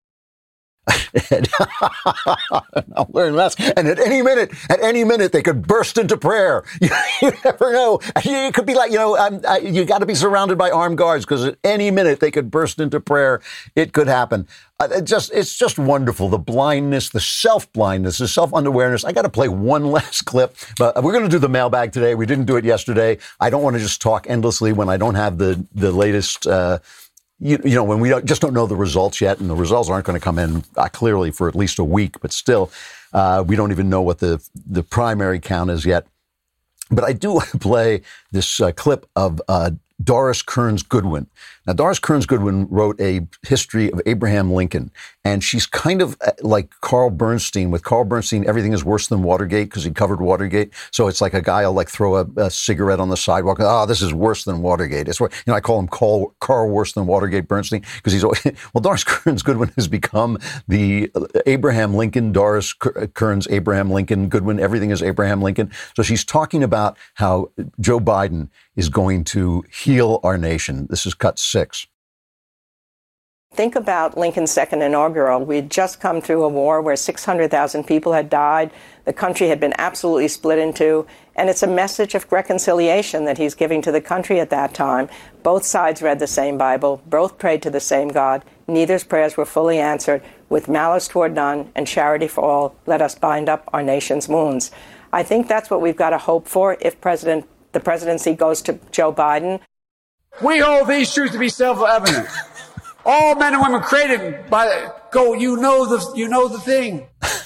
Not wearing masks. And at any minute, at any minute, they could burst into prayer. You, you never know. It could be like, you know, um, I, you got to be surrounded by armed guards because at any minute they could burst into prayer. It could happen. Uh, it just, it's just wonderful. The blindness, the self-blindness, the self-unawareness. I got to play one last clip, but we're going to do the mailbag today. We didn't do it yesterday. I don't want to just talk endlessly when I don't have the, the latest, uh, You, you know, when we don't, just don't know the results yet, and the results aren't going to come in uh, clearly for at least a week, but still, uh, we don't even know what the the primary count is yet. But I do want to play this uh, clip of uh, Doris Kearns Goodwin. Now, Doris Kearns Goodwin wrote a history of Abraham Lincoln, and she's kind of like Carl Bernstein. With Carl Bernstein, everything is worse than Watergate because he covered Watergate. So it's like a guy will like throw a, a cigarette on the sidewalk. Oh, this is worse than Watergate. It's, you know, I call him Carl, Carl worse than Watergate Bernstein because he's always, well, Doris Kearns Goodwin has become the Abraham Lincoln, Doris Kearns, Abraham Lincoln, Goodwin. Everything is Abraham Lincoln. So she's talking about how Joe Biden is going to heal our nation. This is cut six. Think about Lincoln's second inaugural. We'd just come through a war where six hundred thousand people had died. The country had been absolutely split in two. And it's a message of reconciliation that he's giving to the country at that time. Both sides read the same Bible. Both prayed to the same God. Neither's prayers were fully answered. With malice toward none and charity for all, let us bind up our nation's wounds. I think that's what we've got to hope for if President the presidency goes to Joe Biden. We hold these truths to be self-evident. All men and women created by the, go, you know the, you know the thing.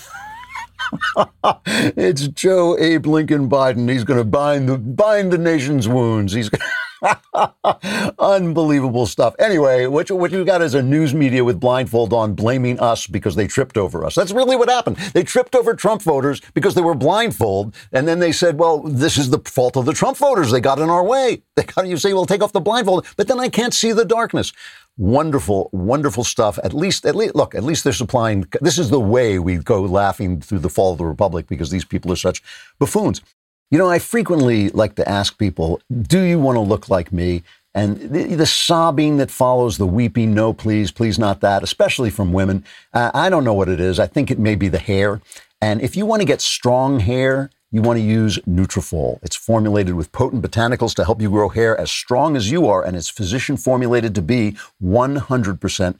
It's Joe Abe Lincoln Biden. He's going to bind the, bind the nation's wounds. He's gonna unbelievable stuff. Anyway, what you, what you got is a news media with blindfold on blaming us because they tripped over us. That's really what happened. They tripped over Trump voters because they were blindfold. And then they said, well, this is the fault of the Trump voters. They got in our way. They got, you say, well, take off the blindfold. But then I can't see the darkness. Wonderful, wonderful stuff. At least, at least, look, at least they're supplying. This is the way we go laughing through the fall of the republic because these people are such buffoons. You know, I frequently like to ask people, do you want to look like me? And the, the sobbing that follows, the weeping, no, please, please not that, especially from women. Uh, I don't know what it is. I think it may be the hair. And if you want to get strong hair, you want to use Nutrafol. It's formulated with potent botanicals to help you grow hair as strong as you are, and it's physician formulated to be one hundred percent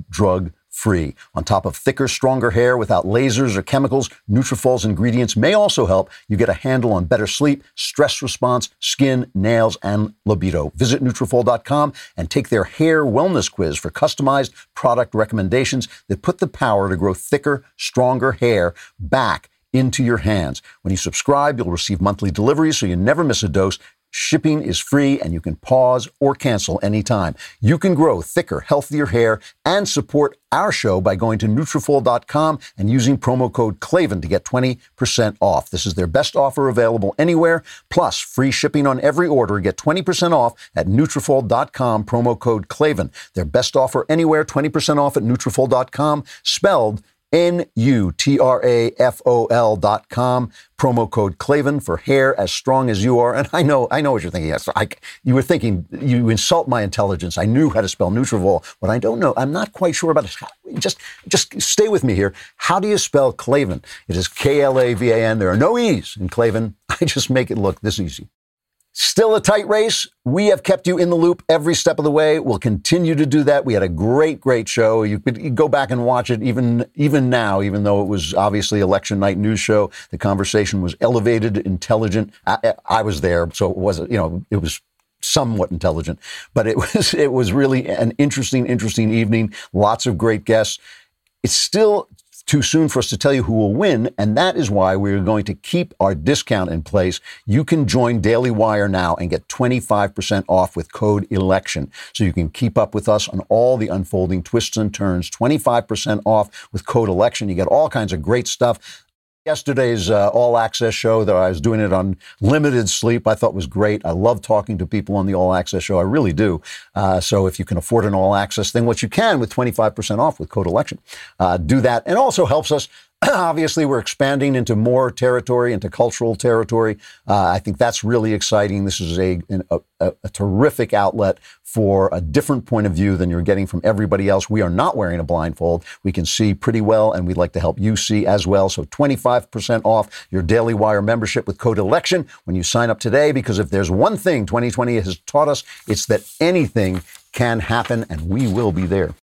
drug-free. On top of thicker, stronger hair without lasers or chemicals, Nutrafol's ingredients may also help you get a handle on better sleep, stress response, skin, nails, and libido. Visit Nutrafol dot com and take their hair wellness quiz for customized product recommendations that put the power to grow thicker, stronger hair back into your hands. When you subscribe, you'll receive monthly deliveries so you never miss a dose. Shipping is free, and you can pause or cancel anytime. You can grow thicker, healthier hair and support our show by going to Nutrafol dot com and using promo code Klavan to get twenty percent off. This is their best offer available anywhere, plus free shipping on every order. Get twenty percent off at Nutrafol dot com, promo code Klavan. Their best offer anywhere, twenty percent off at Nutrafol dot com, spelled N U T R A F O L dot com, promo code Klavan for hair as strong as you are. And I know, I know what you're thinking. Yes, I, you were thinking, you insult my intelligence. I knew how to spell Nutrafol. What I don't know, I'm not quite sure about it. Just, just stay with me here. How do you spell Klavan? It is K L A V A N. There are no E's in Klavan. I just make it look this easy. Still a tight race. We have kept you in the loop every step of the way. We'll continue to do that. We had a great, great show. You could you go back and watch it even, even now, even though it was obviously election night news show. The conversation was elevated, intelligent. I, I was there, so it wasn't, you know, it was somewhat intelligent, but it was, it was really an interesting, interesting evening. Lots of great guests. It's still too soon for us to tell you who will win, and that is why we're going to keep our discount in place. You can join Daily Wire now and get twenty-five percent off with code ELECTION, so you can keep up with us on all the unfolding twists and turns. twenty-five percent off with code ELECTION. You get all kinds of great stuff. Yesterday's uh, All Access show, that I was doing it on limited sleep, I thought was great. I love talking to people on the All Access show. I really do. Uh, so if you can afford an All Access thing, what you can with twenty-five percent off with code ELECTION, uh, do that. And also helps us. Obviously, we're expanding into more territory, into cultural territory. Uh, I think that's really exciting. This is a, a, a terrific outlet for a different point of view than you're getting from everybody else. We are not wearing a blindfold. We can see pretty well, and we'd like to help you see as well. So twenty-five percent off your Daily Wire membership with code ELECTION when you sign up today, because if there's one thing twenty twenty has taught us, it's that anything can happen, and we will be there.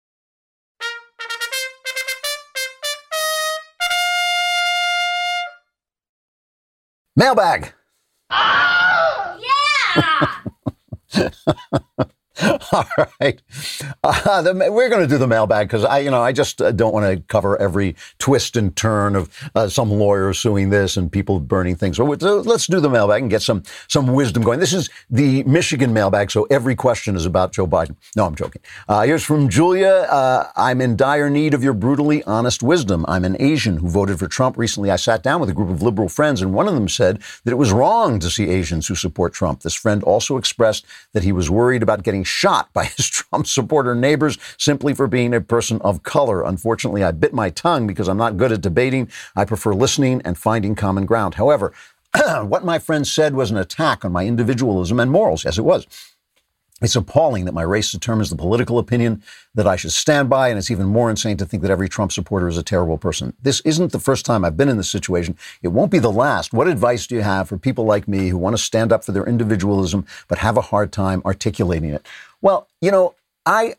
Mailbag. Oh, yeah! All right. Uh, the, we're going to do the mailbag because I, you know, I just uh, don't want to cover every twist and turn of uh, some lawyer suing this and people burning things. So let's do the mailbag and get some some wisdom going. This is the Michigan mailbag, so every question is about Joe Biden. No, I'm joking. Uh, here's from Julia. Uh, I'm in dire need of your brutally honest wisdom. I'm an Asian who voted for Trump. Recently, I sat down with a group of liberal friends, and one of them said that it was wrong to see Asians who support Trump. This friend also expressed that he was worried about getting shot by his Trump supporter neighbors simply for being a person of color. Unfortunately, I bit my tongue because I'm not good at debating. I prefer listening and finding common ground. However, what my friend said was an attack on my individualism and morals. Yes, it was. It's appalling that my race determines the political opinion that I should stand by, and it's even more insane to think that every Trump supporter is a terrible person. This isn't the first time I've been in this situation. It won't be the last. What advice do you have for people like me who want to stand up for their individualism but have a hard time articulating it? Well, you know, I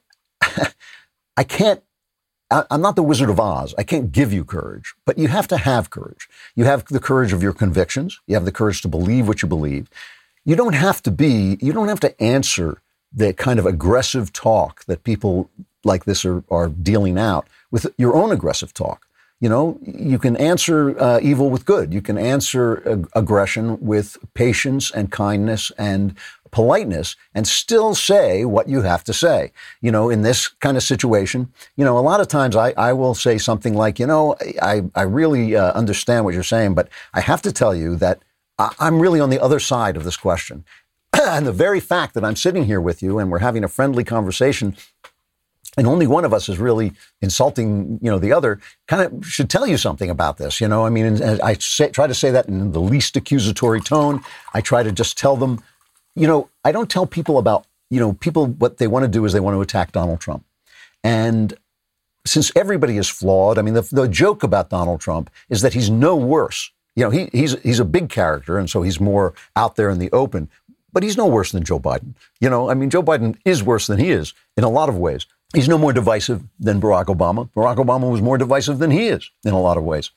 I can't, I, I'm not the Wizard of Oz. I can't give you courage, but you have to have courage. You have the courage of your convictions. You have the courage to believe what you believe. You don't have to be, you don't have to answer the kind of aggressive talk that people like this are, are dealing out with your own aggressive talk. You know, you can answer uh, evil with good. You can answer ag- aggression with patience and kindness and politeness and still say what you have to say. You know, in this kind of situation, you know, a lot of times I, I will say something like, you know, I, I really uh, understand what you're saying, but I have to tell you that I, I'm really on the other side of this question. And the very fact that I'm sitting here with you and we're having a friendly conversation and only one of us is really insulting, you know, the other, kind of should tell you something about this. You know, I mean, I say, try to say that in the least accusatory tone. I try to just tell them, you know, I don't tell people about, you know, people, what they want to do is they want to attack Donald Trump. And since everybody is flawed, I mean, the, the joke about Donald Trump is that he's no worse You know, he, he's he's a big character, and so he's more out there in the open. But he's no worse than Joe Biden. You know, I mean, Joe Biden is worse than he is in a lot of ways. He's no more divisive than Barack Obama. Barack Obama was more divisive than he is in a lot of ways.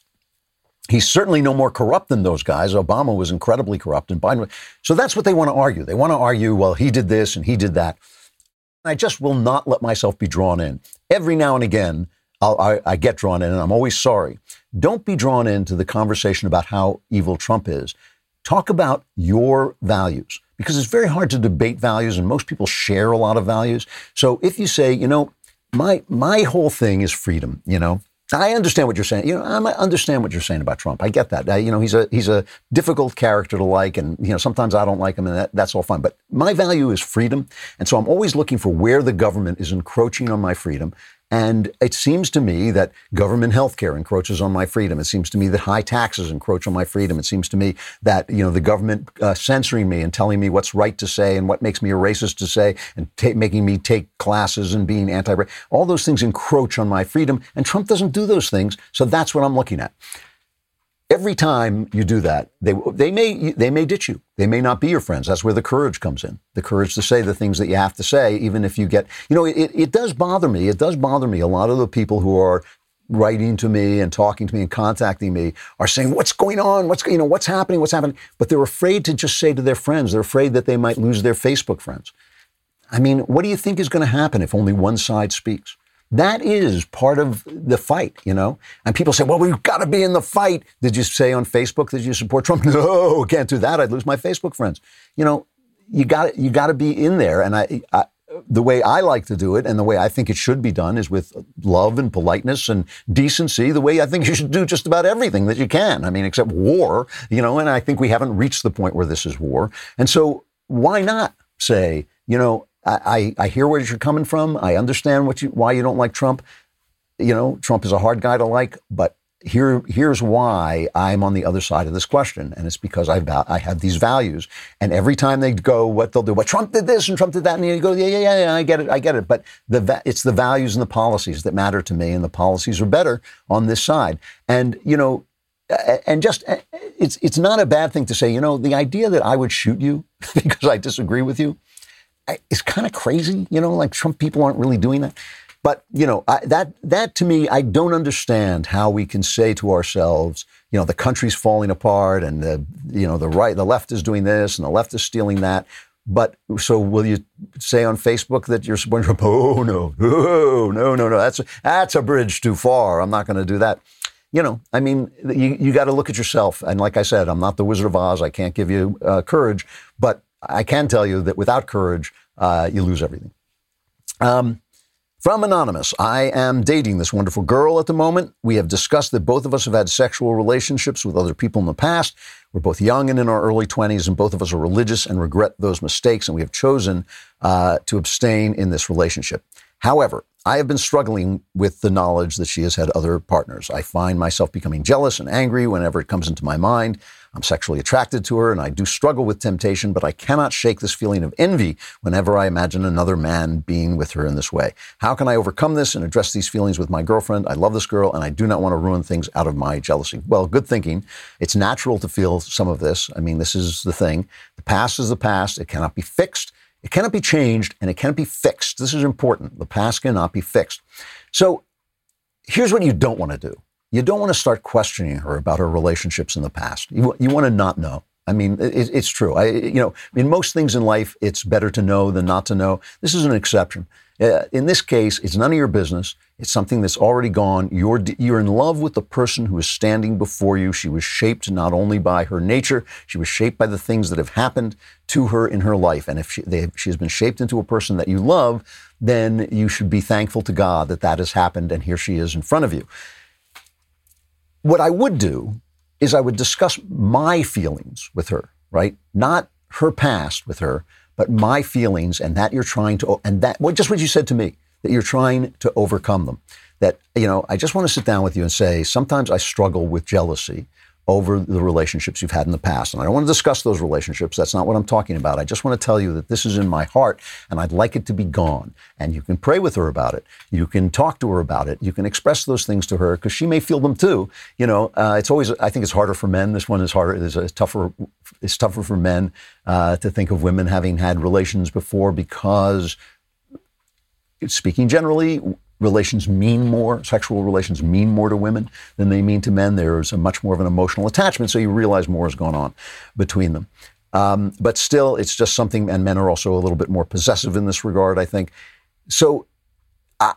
He's certainly no more corrupt than those guys. Obama was incredibly corrupt, and Biden was. So that's what they want to argue. They want to argue, well, he did this and he did that. I just will not let myself be drawn in. Every now and again, I'll, I, I get drawn in, and I'm always sorry. Don't be drawn into the conversation about how evil Trump is. Talk about your values, because it's very hard to debate values, and most people share a lot of values. So if you say, you know, my my whole thing is freedom, you know, I understand what you're saying. You know, I understand what you're saying about Trump. I get that. I, you know, he's a he's a difficult character to like, and you know, sometimes I don't like him, and that, that's all fine. But my value is freedom, and so I'm always looking for where the government is encroaching on my freedom. And it seems to me that government health care encroaches on my freedom. It seems to me that high taxes encroach on my freedom. It seems to me that, you know, the government uh, censoring me and telling me what's right to say and what makes me a racist to say and ta- making me take classes and being anti-racist, all those things encroach on my freedom. And Trump doesn't do those things. So that's what I'm looking at. Every time you do that, they they may they may ditch you. They may not be your friends. That's where the courage comes in. The courage to say the things that you have to say, even if you get, you know, it, it does bother me. It does bother me. A lot of the people who are writing to me and talking to me and contacting me are saying, what's going on? What's, you know, what's happening? What's happening? But they're afraid to just say to their friends. They're afraid that they might lose their Facebook friends. I mean, what do you think is going to happen if only one side speaks? That is part of the fight, you know? And people say, well, we've got to be in the fight. Did you say on Facebook that you support Trump? No, can't do that. I'd lose my Facebook friends. You know, you got you got to be in there. And I, I, the way I like to do it and the way I think it should be done is with love and politeness and decency, the way I think you should do just about everything that you can. I mean, except war, you know, and I think we haven't reached the point where this is war. And so why not say, you know, I, I hear where you're coming from. I understand what you, why you don't like Trump. You know, Trump is a hard guy to like, but here, here's why I'm on the other side of this question. And it's because I, I have these values. And every time they go, what they'll do, well, Trump did this and Trump did that. And you go, yeah, yeah, yeah, yeah, I get it. I get it. But the it's the values and the policies that matter to me. And the policies are better on this side. And, you know, and just, it's, it's not a bad thing to say, you know, the idea that I would shoot you because I disagree with you, it's kind of crazy, you know, like Trump people aren't really doing that. But, you know, I, that that to me, I don't understand how we can say to ourselves, you know, the country's falling apart and, the, you know, the right, the left is doing this and the left is stealing that. But so will you say on Facebook that you're supporting Trump? Oh, no, oh, no, no, no, that's a, that's a bridge too far. I'm not going to do that. You know, I mean, you, you got to look at yourself. And like I said, I'm not the Wizard of Oz. I can't give you uh, courage, but I can tell you that without courage, uh, you lose everything. Um, from Anonymous, I am dating this wonderful girl at the moment. We have discussed that both of us have had sexual relationships with other people in the past. We're both young and in our early twenties, and both of us are religious and regret those mistakes, and we have chosen uh, to abstain in this relationship. However, I have been struggling with the knowledge that she has had other partners. I find myself becoming jealous and angry whenever it comes into my mind. I'm sexually attracted to her, and I do struggle with temptation, but I cannot shake this feeling of envy whenever I imagine another man being with her in this way. How can I overcome this and address these feelings with my girlfriend? I love this girl, and I do not want to ruin things out of my jealousy. Well, good thinking. It's natural to feel some of this. I mean, this is the thing. The past is the past. It cannot be fixed. It cannot be changed, and it cannot be fixed. This is important. The past cannot be fixed. So here's what you don't want to do. You don't want to start questioning her about her relationships in the past. You, you want to not know. I mean, it, it's true. I, you know, in most things in life, it's better to know than not to know. This is an exception. Uh, in this case, it's none of your business. It's something that's already gone. You're you're in love with the person who is standing before you. She was shaped not only by her nature, she was shaped by the things that have happened to her in her life. And if she, they, she has been shaped into a person that you love, then you should be thankful to God that that has happened, and here she is in front of you. What I would do is I would discuss my feelings with her, right? Not her past with her, but my feelings, and that you're trying to, and that, well, just what you said to me, that you're trying to overcome them. That, you know, I just want to sit down with you and say, sometimes I struggle with jealousy over the relationships you've had in the past. And I don't want to discuss those relationships. That's not what I'm talking about. I just want to tell you that this is in my heart and I'd like it to be gone. And you can pray with her about it. You can talk to her about it. You can express those things to her because she may feel them too. You know, uh, it's always, I think it's harder for men. This one is harder, it's, it's tougher, it's tougher for men uh, to think of women having had relations before because, speaking generally, relations mean more, sexual relations mean more to women than they mean to men. There's a much more of an emotional attachment, so you realize more is going on between them. Um, but still, it's just something, and men are also a little bit more possessive in this regard, I think. So I,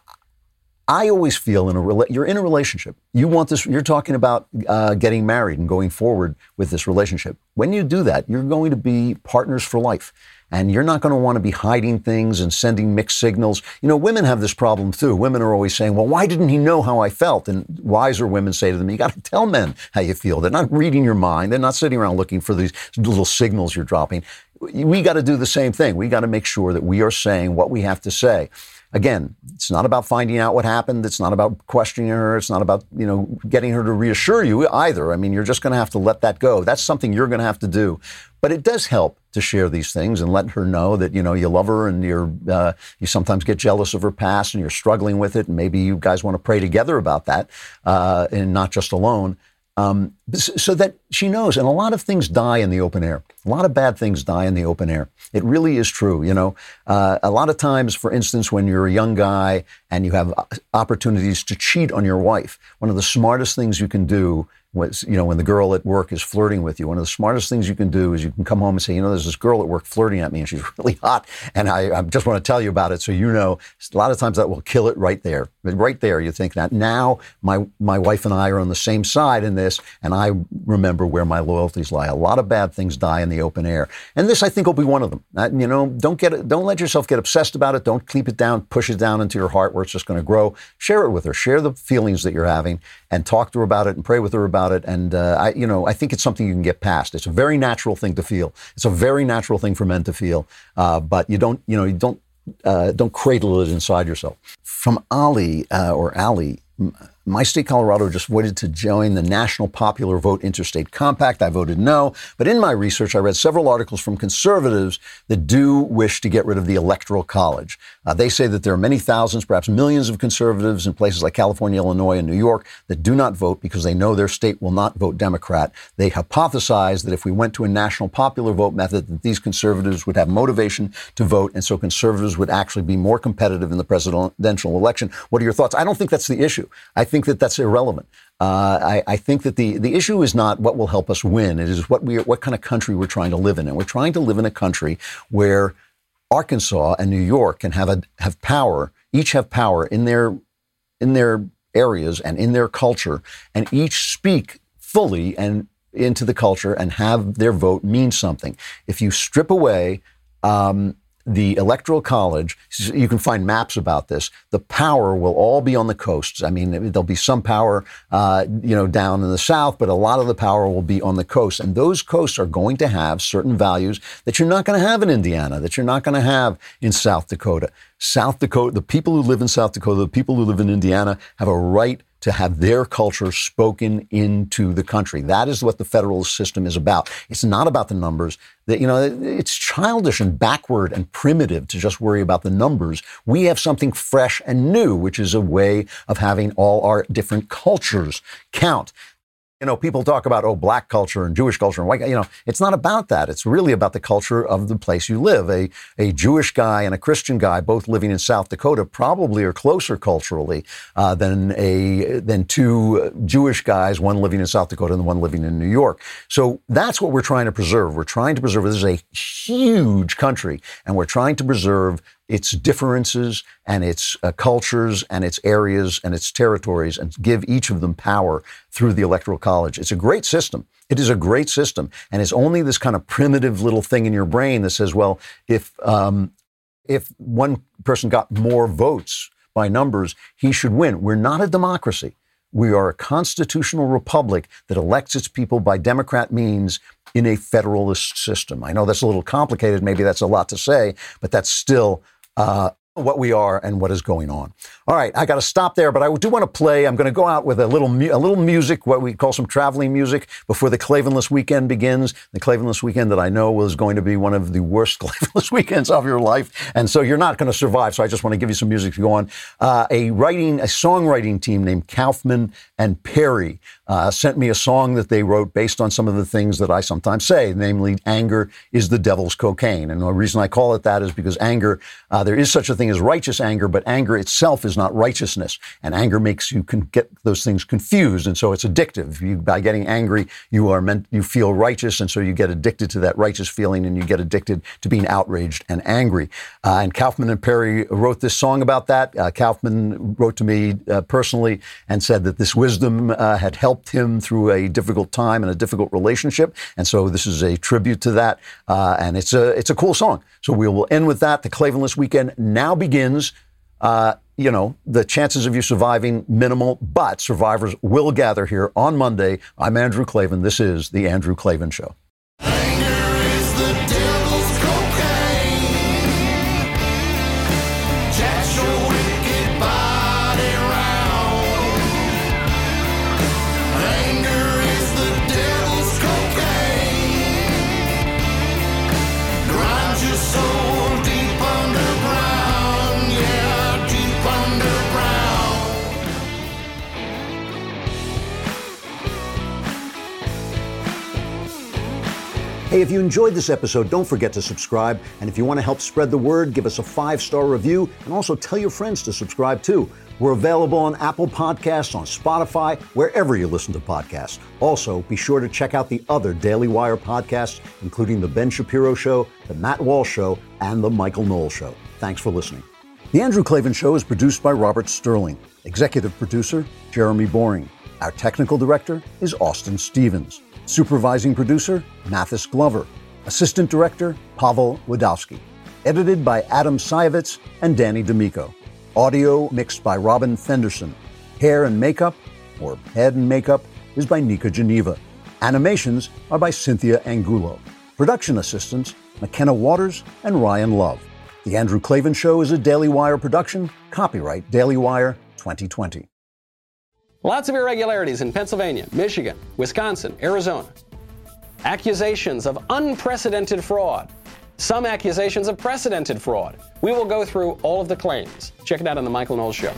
I always feel in a rela- you're in a relationship. You want this, you're talking about uh, getting married and going forward with this relationship. When you do that, you're going to be partners for life. And you're not going to want to be hiding things and sending mixed signals. You know, women have this problem too. Women are always saying, well, why didn't he know how I felt? And wiser women say to them, you got to tell men how you feel. They're not reading your mind. They're not sitting around looking for these little signals you're dropping. We got to do the same thing. We got to make sure that we are saying what we have to say. Again, it's not about finding out what happened. It's not about questioning her. It's not about, you know, getting her to reassure you either. I mean, you're just going to have to let that go. That's something you're going to have to do. But it does help to share these things and let her know that, you know, you love her and you're, uh, you sometimes get jealous of her past and you're struggling with it. And maybe you guys want to pray together about that uh, and not just alone. Um, so that she knows. And a lot of things die in the open air. A lot of bad things die in the open air. It really is true. You know, uh, a lot of times, for instance, when you're a young guy and you have opportunities to cheat on your wife, one of the smartest things you can do was, you know, when the girl at work is flirting with you, one of the smartest things you can do is you can come home and say, you know, there's this girl at work flirting at me and she's really hot. And I, I just want to tell you about it. So, you know, a lot of times that will kill it right there. Right there. You think that now my, my wife and I are on the same side in this. And I remember where my loyalties lie. A lot of bad things die in the open air. And this, I think, will be one of them. Uh, you know, don't get it, don't let yourself get obsessed about it. Don't keep it down, push it down into your heart where it's just going to grow. Share it with her. Share the feelings that you're having and talk to her about it and pray with her about it. And, uh, I, you know, I think it's something you can get past. It's a very natural thing to feel. It's a very natural thing for men to feel. Uh, but you don't, you know, you don't, uh, don't cradle it inside yourself. From Ali, uh, or Ali, my state, Colorado, just voted to join the National Popular Vote Interstate Compact. I voted no. But in my research, I read several articles from conservatives that do wish to get rid of the Electoral College. Uh, they say that there are many thousands, perhaps millions of conservatives in places like California, Illinois, and New York that do not vote because they know their state will not vote Democrat. They hypothesize that if we went to a national popular vote method, that these conservatives would have motivation to vote, and so conservatives would actually be more competitive in the presidential election. What are your thoughts? I don't think that's the issue. I think that that's irrelevant. Uh, I, I think that the, the issue is not what will help us win. It is what we what kind of country we're trying to live in. And we're trying to live in a country where Arkansas and New York can have a, have power, each have power in their in their areas and in their culture, and each speak fully and into the culture and have their vote mean something. If you strip away um, the Electoral College, you can find maps about this. The power will all be on the coasts. I mean, there'll be some power, uh, you know, down in the South, but a lot of the power will be on the coast. And those coasts are going to have certain values that you're not going to have in Indiana, that you're not going to have in South Dakota. South Dakota, the people who live in South Dakota, the people who live in Indiana have a right to have their culture spoken into the country. That is what the federal system is about. It's not about the numbers. That, you know, it's childish and backward and primitive to just worry about the numbers. We have something fresh and new, which is a way of having all our different cultures count. You know, people talk about, oh, black culture and Jewish culture and white, you know, it's not about that. It's really about the culture of the place you live. A, a Jewish guy and a Christian guy, both living in South Dakota, probably are closer culturally uh, than a than two Jewish guys, one living in South Dakota and one living in New York. So that's what we're trying to preserve. We're trying to preserve, this is a huge country, and we're trying to preserve its differences and its uh, cultures and its areas and its territories, and give each of them power through the Electoral College. It's a great system. It is a great system. And it's only this kind of primitive little thing in your brain that says, well, if um, if one person got more votes by numbers, he should win. We're not a democracy. We are a constitutional republic that elects its people by Democrat means in a federalist system. I know that's a little complicated. Maybe that's a lot to say, but that's still Uh, what we are and what is going on. All right, I got to stop there, but I do want to play. I'm going to go out with a little mu- a little music, what we call some traveling music, before the Klavanless weekend begins. The Klavanless weekend that I know is going to be one of the worst Klavanless weekends of your life, and so you're not going to survive. So I just want to give you some music to go on. Uh, a writing, a songwriting team named Kaufman and Perry uh, sent me a song that they wrote based on some of the things that I sometimes say, namely, anger is the devil's cocaine. And the reason I call it that is because anger, uh, there is such a thing as righteous anger, but anger itself is not righteousness. And anger makes you can get those things confused. And so it's addictive. You, by getting angry, you are meant, you feel righteous. And so you get addicted to that righteous feeling and you get addicted to being outraged and angry. Uh, and Kaufman and Perry wrote this song about that. Uh, Kaufman wrote to me uh, personally and said that this wisdom uh, had helped him through a difficult time and a difficult relationship. And so this is a tribute to that. Uh, and it's a, it's a cool song. So we will end with that. The Klavanless weekend now begins. Uh, you know, the chances of you surviving minimal, but survivors will gather here on Monday. I'm Andrew Klavan. This is The Andrew Klavan Show. Hey, if you enjoyed this episode, don't forget to subscribe. And if you want to help spread the word, give us a five-star review and also tell your friends to subscribe too. We're available on Apple Podcasts, on Spotify, wherever you listen to podcasts. Also, be sure to check out the other Daily Wire podcasts, including The Ben Shapiro Show, The Matt Walsh Show, and The Michael Knowles Show. Thanks for listening. The Andrew Klavan Show is produced by Robert Sterling. Executive producer, Jeremy Boring. Our technical director is Austin Stevens. Supervising producer, Mathis Glover. Assistant director, Pavel Wadowski. Edited by Adam Sayevitz and Danny D'Amico. Audio mixed by Robin Fenderson. Hair and makeup, or head and makeup, is by Nika Geneva. Animations are by Cynthia Angulo. Production assistants, McKenna Waters and Ryan Love. The Andrew Klavan Show is a Daily Wire production. Copyright Daily Wire twenty twenty. Lots of irregularities in Pennsylvania, Michigan, Wisconsin, Arizona. Accusations of unprecedented fraud. Some accusations of precedented fraud. We will go through all of the claims. Check it out on The Michael Knowles Show.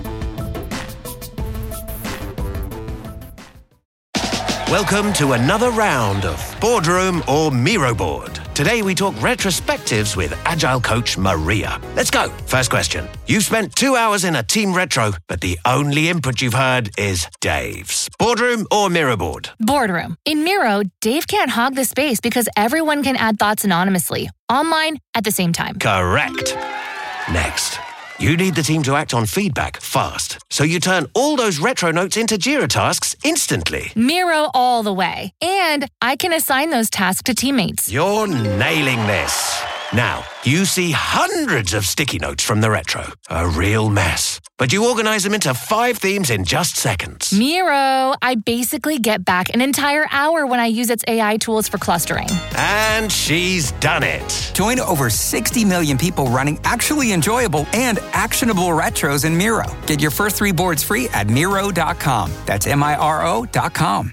Welcome to another round of Boardroom or Miro Board. Today we talk retrospectives with Agile coach Maria. Let's go. First question. You've spent two hours in a team retro, but the only input you've heard is Dave's. Boardroom or Miro Board? Boardroom. In Miro, Dave can't hog the space because everyone can add thoughts anonymously, online, at the same time. Correct. Next. You need the team to act on feedback fast, so you turn all those retro notes into Jira tasks instantly. Miro all the way. And I can assign those tasks to teammates. You're nailing this. Now, you see hundreds of sticky notes from the retro. A real mess. But you organize them into five themes in just seconds. Miro, I basically get back an entire hour when I use its A I tools for clustering. And she's done it. Join over sixty million people running actually enjoyable and actionable retros in Miro. Get your first three boards free at Miro dot com. That's M I R O dot com.